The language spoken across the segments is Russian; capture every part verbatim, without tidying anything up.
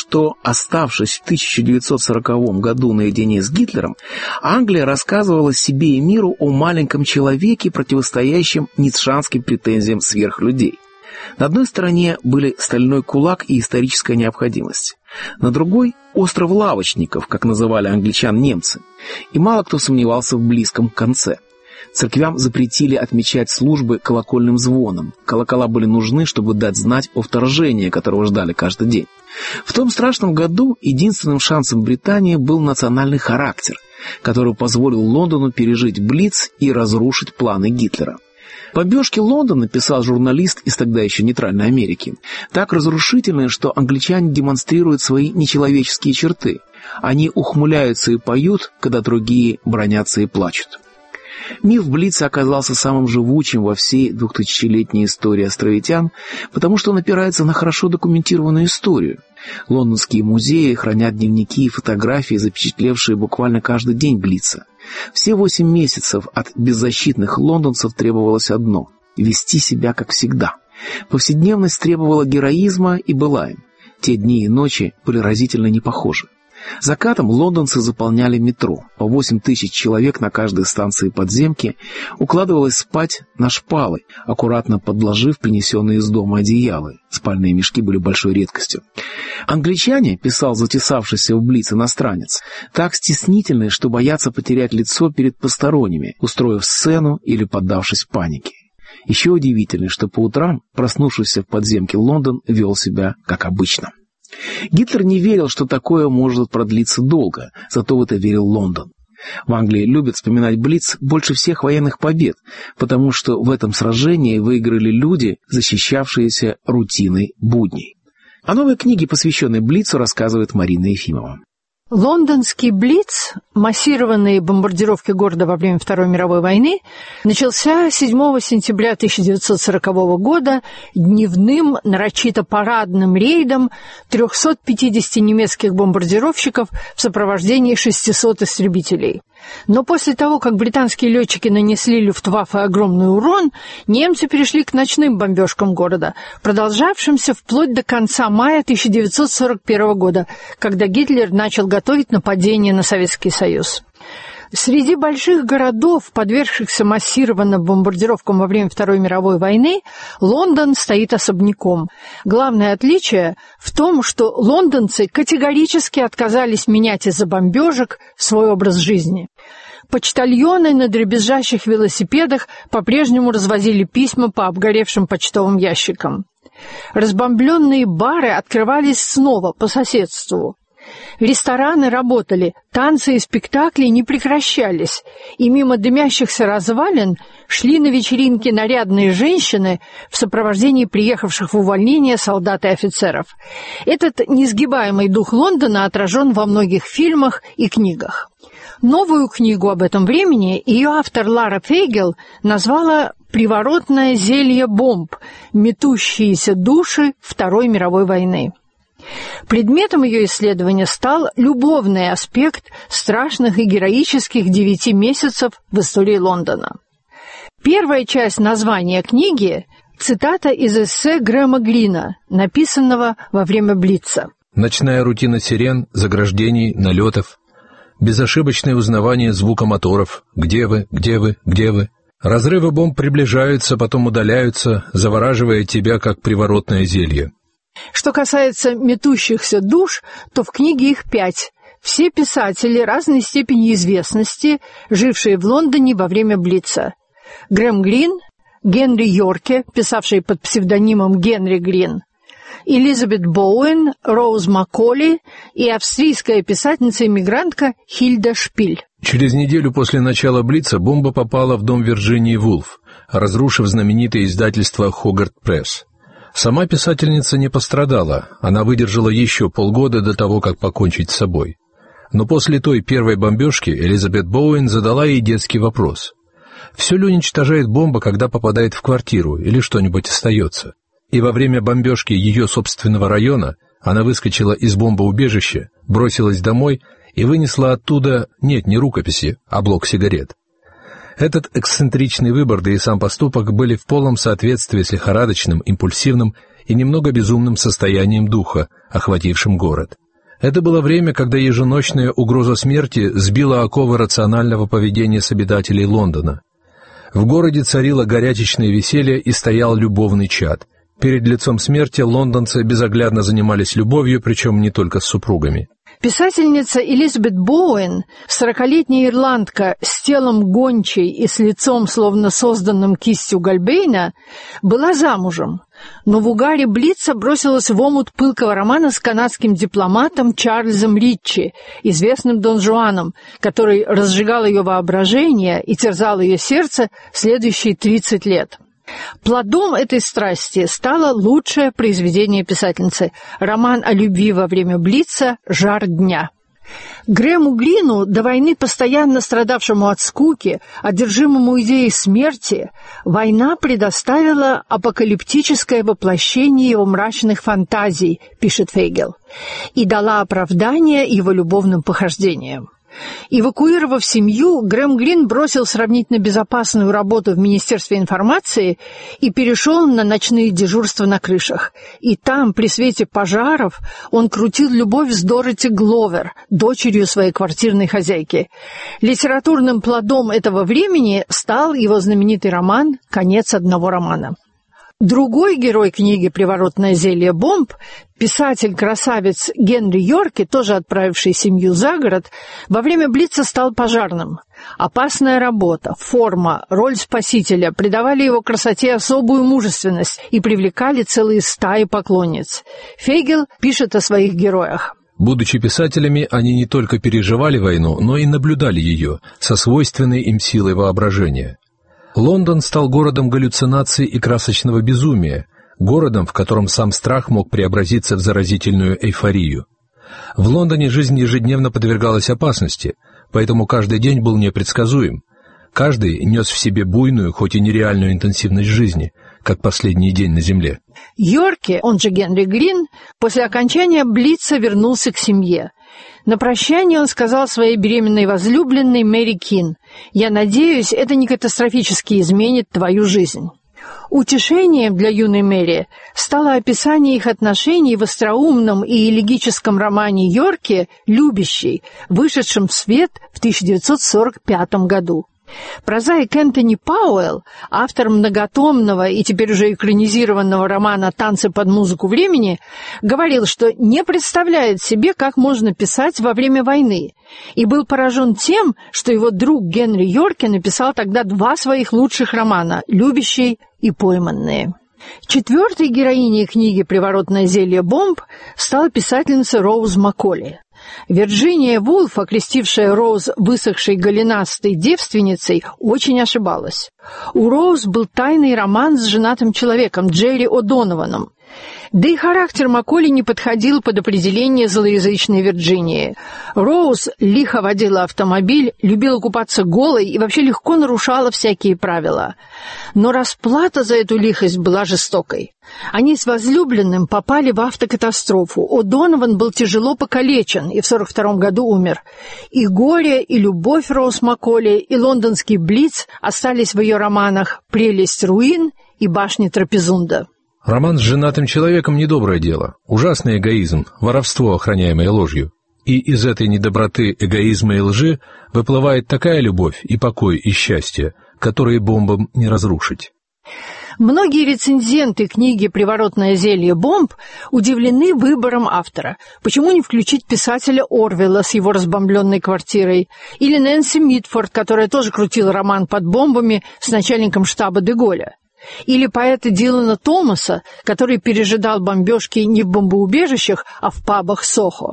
что, оставшись в тысяча девятьсот сороковом году наедине с Гитлером, Англия рассказывала себе и миру о маленьком человеке, противостоящем ницшанским претензиям сверхлюдей. На одной стороне были стальной кулак и историческая необходимость. На другой – остров лавочников, как называли англичан немцы. И мало кто сомневался в близком конце. Церквям запретили отмечать службы колокольным звоном. Колокола были нужны, чтобы дать знать о вторжении, которого ждали каждый день. В том страшном году единственным шансом Британии был национальный характер, который позволил Лондону пережить Блиц и разрушить планы Гитлера. Бомбежки Лондона, писал журналист из тогда еще нейтральной Америки, так разрушительны, что англичане демонстрируют свои нечеловеческие черты. Они ухмыляются и поют, когда другие бранятся и плачут. Миф Блица оказался самым живучим во всей двухтысячелетней истории островитян, потому что он опирается на хорошо документированную историю. Лондонские музеи хранят дневники и фотографии, запечатлевшие буквально каждый день Блица. Все восемь месяцев от беззащитных лондонцев требовалось одно – вести себя как всегда. Повседневность требовала героизма и была им. Те дни и ночи были разительно не похожи. Закатом лондонцы заполняли метро. По восемь тысяч человек на каждой станции подземки укладывалось спать на шпалы, аккуратно подложив принесенные из дома одеяла. Спальные мешки были большой редкостью. Англичане, писал затесавшийся в Блиц иностранец, так стеснительны, что боятся потерять лицо перед посторонними, устроив сцену или поддавшись панике. Еще удивительно, что по утрам, проснувшийся в подземке Лондон, вел себя как обычно. Гитлер не верил, что такое может продлиться долго, зато в это верил Лондон. В Англии любят вспоминать Блиц больше всех военных побед, потому что в этом сражении выиграли люди, защищавшиеся рутиной будней. О новой книге, посвященной Блицу, рассказывает Марина Ефимова. Лондонский Блиц, массированные бомбардировки города во время Второй мировой войны, начался седьмого сентября тысяча девятьсот сорокового года дневным, нарочито парадным рейдом трехсот пятидесяти немецких бомбардировщиков в сопровождении шестисот истребителей. Но после того, как британские летчики нанесли Люфтваффе огромный урон, немцы перешли к ночным бомбежкам города, продолжавшимся вплоть до конца мая тысяча девятьсот сорок первого года, когда Гитлер начал готовить нападение на Советский Союз. Среди больших городов, подвергшихся массированным бомбардировкам во время Второй мировой войны, Лондон стоит особняком. Главное отличие в том, что лондонцы категорически отказались менять из-за бомбежек свой образ жизни. Почтальоны на дребезжащих велосипедах по-прежнему развозили письма по обгоревшим почтовым ящикам. Разбомбленные бары открывались снова по соседству. Рестораны работали, танцы и спектакли не прекращались, и мимо дымящихся развалин шли на вечеринки нарядные женщины в сопровождении приехавших в увольнение солдат и офицеров. Этот несгибаемый дух Лондона отражен во многих фильмах и книгах. Новую книгу об этом времени ее автор Лара Фейгел назвала «Приворотное зелье бомб. Метущиеся души Второй мировой войны». Предметом ее исследования стал любовный аспект страшных и героических девяти месяцев в истории Лондона. Первая часть названия книги – цитата из эссе Грэма Глина, написанного во время Блица. Ночная рутина сирен, заграждений, налетов, безошибочное узнавание звука моторов. Где вы, где вы, где вы? Разрывы бомб приближаются, потом удаляются, завораживая тебя, как приворотное зелье. Что касается метущихся душ, то в книге их пять. Все писатели разной степени известности, жившие в Лондоне во время Блица. Грэм Глин, Генри Йорке, писавший под псевдонимом Генри Глин, Элизабет Боуэн, Роуз Макколи и австрийская писательница-эмигрантка Хильда Шпиль. Через неделю после начала Блица бомба попала в дом Вирджинии Вулф, разрушив знаменитое издательство «Хогарт Пресс». Сама писательница не пострадала, она выдержала еще полгода до того, как покончить с собой. Но после той первой бомбежки Элизабет Боуэн задала ей детский вопрос. Все ли уничтожает бомба, когда попадает в квартиру, или что-нибудь остается? И во время бомбежки ее собственного района она выскочила из бомбоубежища, бросилась домой и вынесла оттуда, нет, не рукописи, а блок сигарет. Этот эксцентричный выбор, да и сам поступок были в полном соответствии с лихорадочным, импульсивным и немного безумным состоянием духа, охватившим город. Это было время, когда еженочная угроза смерти сбила оковы рационального поведения с обитателей Лондона. В городе царило горячечное веселье и стоял любовный чад. Перед лицом смерти лондонцы безоглядно занимались любовью, причем не только с супругами. Писательница Элизабет Боуэн, сорокалетняя ирландка с телом гончей и с лицом, словно созданным кистью Гольбейна, была замужем, но в угаре Блица бросилась в омут пылкого романа с канадским дипломатом Чарльзом Ричи, известным Дон Жуаном, который разжигал ее воображение и терзал ее сердце следующие тридцать лет. Плодом этой страсти стало лучшее произведение писательницы – роман о любви во время Блица «Жар дня». Грэму Грину, до войны постоянно страдавшему от скуки, одержимому идеей смерти, война предоставила апокалиптическое воплощение его мрачных фантазий, пишет Фейгел, и дала оправдание его любовным похождениям. Эвакуировав семью, Грэм Грин бросил сравнительно безопасную работу в Министерстве информации и перешел на ночные дежурства на крышах. И там, при свете пожаров, он крутил любовь с Дороти Гловер, дочерью своей квартирной хозяйки. Литературным плодом этого времени стал его знаменитый роман «Конец одного романа». Другой герой книги «Приворотное зелье бомб», писатель-красавец Генри Йорки, тоже отправивший семью за город, во время Блица стал пожарным. Опасная работа, форма, роль спасителя придавали его красоте особую мужественность и привлекали целые стаи поклонниц. Фейгел пишет о своих героях. Будучи писателями, они не только переживали войну, но и наблюдали ее со свойственной им силой воображения. Лондон стал городом галлюцинаций и красочного безумия, городом, в котором сам страх мог преобразиться в заразительную эйфорию. В Лондоне жизнь ежедневно подвергалась опасности, поэтому каждый день был непредсказуем. Каждый нес в себе буйную, хоть и нереальную интенсивность жизни, как последний день на земле. Йорки, он же Генри Грин, после окончания Блица вернулся к семье. На прощание он сказал своей беременной возлюбленной Мэри Кин: «Я надеюсь, это не катастрофически изменит твою жизнь». Утешением для юной Мэри стало описание их отношений в остроумном и элегическом романе Йорки «Любящий», вышедшем в свет в тысяча девятьсот сорок пятом году. Прозаик Энтони Пауэлл, автор многотомного и теперь уже экранизированного романа «Танцы под музыку времени», говорил, что не представляет себе, как можно писать во время войны, и был поражен тем, что его друг Генри Йорки написал тогда два своих лучших романа «Любящий» и «Пойманные». Четвертой героиней книги «Приворотное зелье бомб» стала писательница Роуз Макколи. Вирджиния Вулф, окрестившая Роуз высохшей голенастой девственницей, очень ошибалась. У Роуз был тайный роман с женатым человеком Джерри О'Донованом. Да и характер Макколи не подходил под определение злоязычной Вирджинии. Роуз лихо водила автомобиль, любила купаться голой и вообще легко нарушала всякие правила. Но расплата за эту лихость была жестокой. Они с возлюбленным попали в автокатастрофу. О'Донован был тяжело покалечен и в сорок втором году умер. И горе, и любовь Роуз Макколи, и лондонский Блиц остались в ее романах «Прелесть руин» и «Башня Трапезунда». Роман с женатым человеком — недоброе дело, ужасный эгоизм, воровство, охраняемое ложью. И из этой недоброты, эгоизма и лжи выплывает такая любовь и покой и счастье, которые бомбам не разрушить. Многие рецензенты книги «Приворотное зелье бомб» удивлены выбором автора. Почему не включить писателя Орвелла с его разбомбленной квартирой? Или Нэнси Митфорд, которая тоже крутила роман под бомбами с начальником штаба Де-Голля? Или поэта Дилана Томаса, который пережидал бомбежки не в бомбоубежищах, а в пабах Сохо.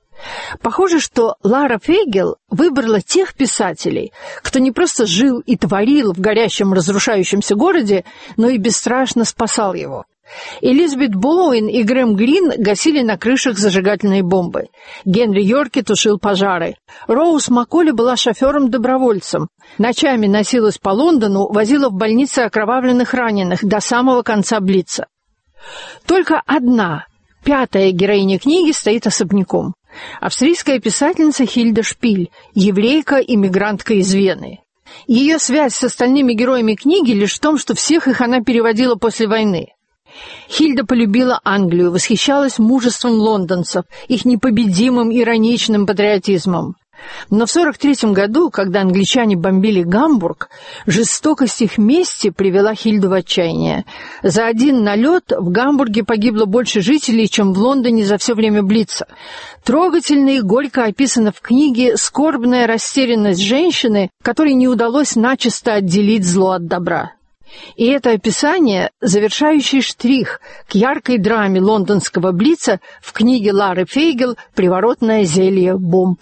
Похоже, что Лара Фейгел выбрала тех писателей, кто не просто жил и творил в горящем разрушающемся городе, но и бесстрашно спасал его. Элизабет Боуэн и Грэм Грин гасили на крышах зажигательные бомбы. Генри Йорки тушил пожары. Роуз Макколи была шофером-добровольцем. Ночами носилась по Лондону, возила в больницы окровавленных раненых до самого конца Блица. Только одна, пятая героиня книги, стоит особняком. Австрийская писательница Хильда Шпиль, еврейка-иммигрантка из Вены. Ее связь с остальными героями книги лишь в том, что всех их она переводила после войны. Хильда полюбила Англию, восхищалась мужеством лондонцев, их непобедимым ироничным патриотизмом. Но в сорок третьем году, когда англичане бомбили Гамбург, жестокость их мести привела Хильду в отчаяние. За один налет в Гамбурге погибло больше жителей, чем в Лондоне за все время Блица. Трогательно и горько описана в книге скорбная растерянность женщины, которой не удалось начисто отделить зло от добра. И это описание — завершающий штрих к яркой драме лондонского Блица в книге Лары Фейгел «Приворотное зелье бомб».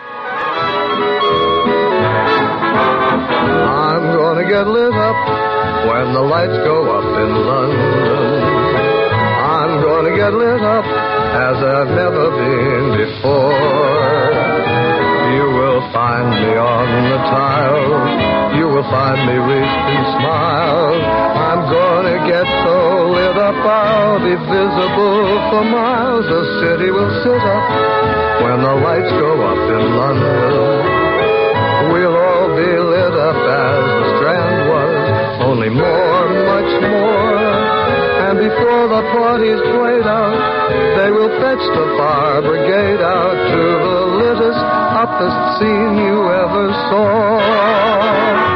I'm gonna get lit up when the lights go up in London. I'm gonna get lit up as I've never been before. You will find me on the tiles, you will find me wreathed in smiles. I'm gonna get so lit up I'll be visible for miles. The city will sit up when the lights go up in London. We'll all be lit up as the Strand was, only more, much more. And before the party's played out, they will fetch the fire brigade out to the littest, uppest scene you ever saw.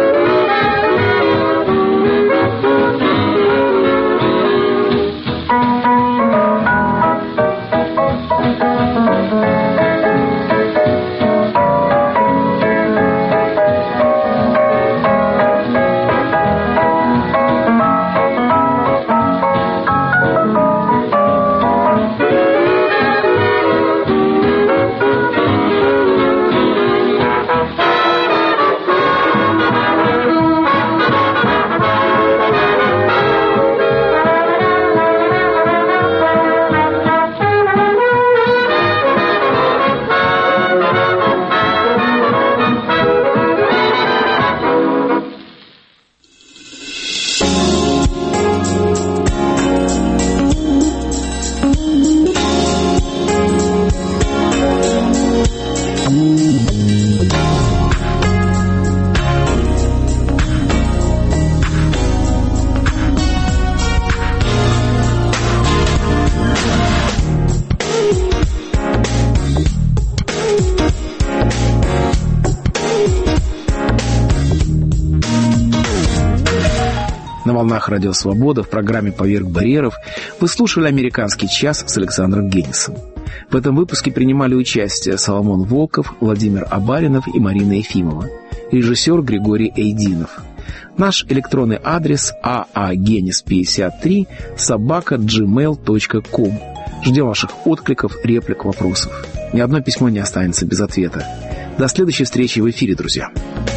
На волнах Радио Свобода в программе «Поверх барьеров» вы слушали «Американский час» с Александром Генисом. В этом выпуске принимали участие Соломон Волков, Владимир Абаринов и Марина Ефимова. Режиссер Григорий Эйдинов. Наш электронный адрес а а генис пятьдесят три собака джи мейл точка ком. Ждем ваших откликов, реплик, вопросов. Ни одно письмо не останется без ответа. До следующей встречи в эфире, друзья.